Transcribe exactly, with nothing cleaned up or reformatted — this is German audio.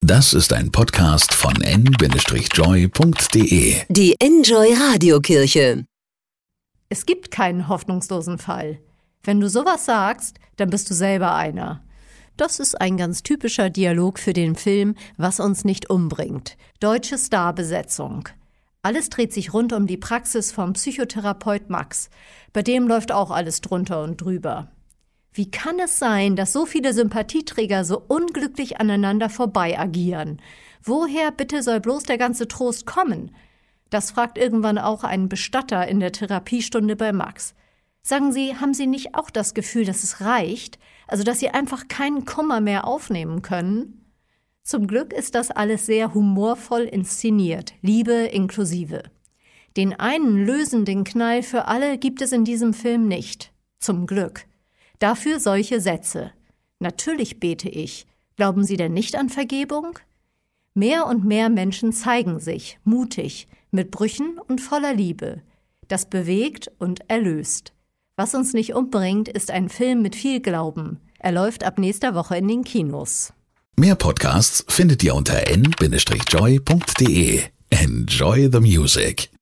Das ist ein Podcast von n Bindestrich joy punkt de. Die Enjoy Radiokirche. Es gibt keinen hoffnungslosen Fall. Wenn du sowas sagst, dann bist du selber einer. Das ist ein ganz typischer Dialog für den Film Was uns nicht umbringt. Deutsche Starbesetzung. Alles dreht sich rund um die Praxis vom Psychotherapeut Max. Bei dem läuft auch alles drunter und drüber. Wie kann es sein, dass so viele Sympathieträger so unglücklich aneinander vorbei agieren? Woher bitte soll bloß der ganze Trost kommen? Das fragt irgendwann auch ein Bestatter in der Therapiestunde bei Max. Sagen Sie, haben Sie nicht auch das Gefühl, dass es reicht? Also, dass Sie einfach keinen Kummer mehr aufnehmen können? Zum Glück ist das alles sehr humorvoll inszeniert, Liebe inklusive. Den einen lösenden Knall für alle gibt es in diesem Film nicht. Zum Glück. Dafür solche Sätze. Natürlich bete ich. Glauben Sie denn nicht an Vergebung? Mehr und mehr Menschen zeigen sich, mutig, mit Brüchen und voller Liebe. Das bewegt und erlöst. Was uns nicht umbringt, ist ein Film mit viel Glauben. Er läuft ab nächster Woche in den Kinos. Mehr Podcasts findet ihr unter n Bindestrich joy punkt de. Enjoy the music.